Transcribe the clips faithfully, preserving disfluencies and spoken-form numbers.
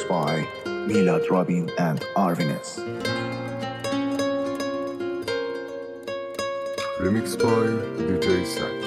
Remixed by Milad Robin and Arvines. Remixed by دی جی سجاد.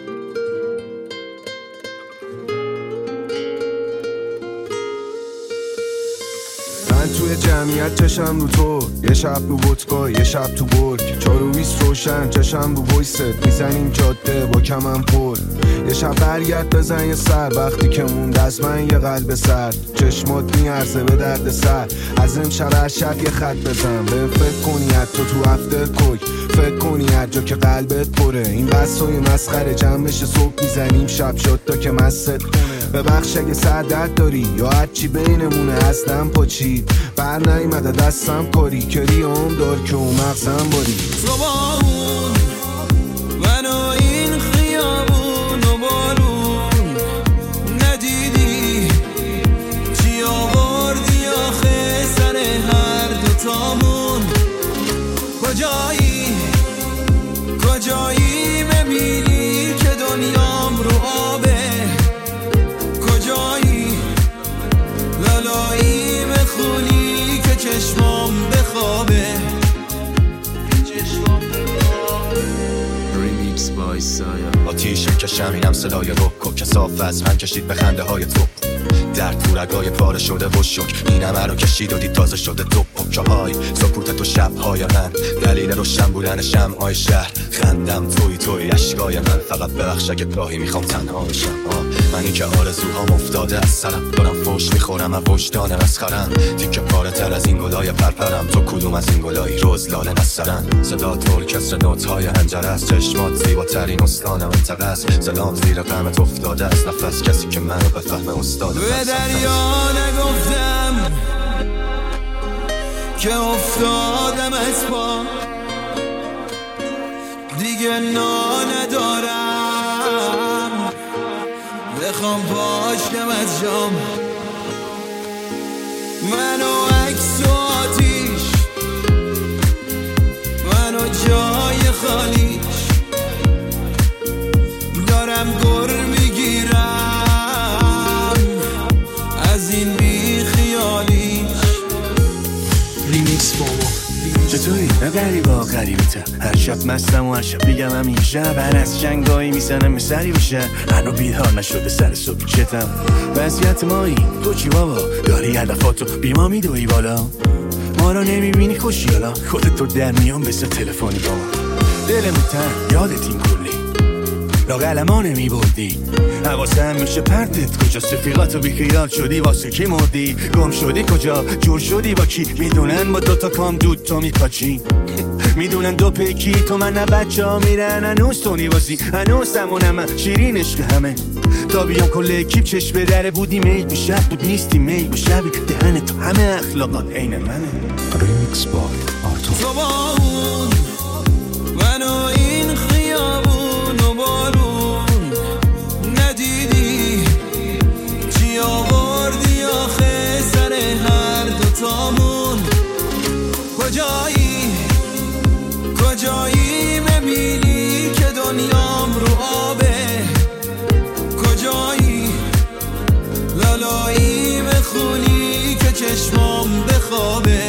من توی جمعیت چشم رو تو، یه شب رو ودکا یه شب تو برگ، چارو بیست روشن چشم رو ویست، میزنیم جاده با کمم پر. یه شب برگرد بزن یه سر، وقتی که موند از من یه قلب سرد، چشمات میارزه به درد سر، از امشب هر شب یه خط بزن، به فکر کنی تو تو هفته کوک، فکر کنی هر جا که قلبت پره، این بسای مسخره جمع بشه صبح میزنیم شب شد تا که مست کنه. ببخش اگه سعادت داری یا هرچی بینمونه اصلا پاچید، بر نیمده دستم کاری که ریام دار که اون مغزم باری. تو با اون من و این خیابون و بارون ندیدی چی آوردی آخه سر هر دوتامون، کجایی کجایی ببینی که دنیام رو آبه، کجایی لالایی بخونی که چشمام بخوابه. Remix by Saya. آتیش کشم اینم صدای روکو که صاف از من کشید به خنده های تو، در تو رگای پاره شده و شک این همه رو کشید و دید تازه شده تو پکه های سکوت تو شبهای من، دلیل روشن بودن شمعای شهر، خندم توی توی عشقای من، فقط ببخش اگه گاهی میخوام تنها بشم. منی که آرزوهام افتاده از سرم، دارم فوش میخورم و وجدان مسخرم، تیکه پاره تر از این گلای پرپرم، تو کدوم از این گلایی روز لاله نسرن، صدا تول کسر نوت‌های هنجره است، چشمات زیباترین استان منطقه است، سلام زیر قمت افتاده است، نفس کسی که منو بفهمه استاد به دریا نگفتم که افتادم از پا، دیگه نا ندارم بخوام پاشم از جام، منو عکس و آتیش منو جای خالیش، دارم گر میگیرم از این بی خیالیش. ریمیکس بابا چطوری؟ نه غریبا غریبته، هر شب مستم و هر شب بگم همین شب، هر از جنگایی میزنم سری بشه، هنو بیدار نشده سر صبح چتم، وضعیت مایی تو چی بابا؟ داری هدفاتو بیما میدوی بالا، ما رو نمیبینی خوشیالا، خودت تو در میان بسه تلفنی با ما، دلمون تن یادت این کلی لاغل ما نمی بردی، حواسه هم میشه پرتت کجا، رفیقاتو بی خیال شدی واسه کی مردی، گم شدی کجا جور شدی با کی، میدونن با دوتا کام دود تو میپاچی، میدونن دو پیکی تو من نه بچه ها میرن، هنوز تو نیوازی هنوز همونم شیرین عشق همه، تا بیام کل اکیب چشم به دره بودی میل به شب بود نیستی میل به شبی، دهن تو همه اخلاقات عین منه. Remixed by Arto. تو با اون من و این خیابون و بارون ندیدی چی آوردی آخه سر هر دوتامون، کجایی کجایی ببینی که دنیام رو آبه، کجایی لالایی بخونی که چشمام بخوابه.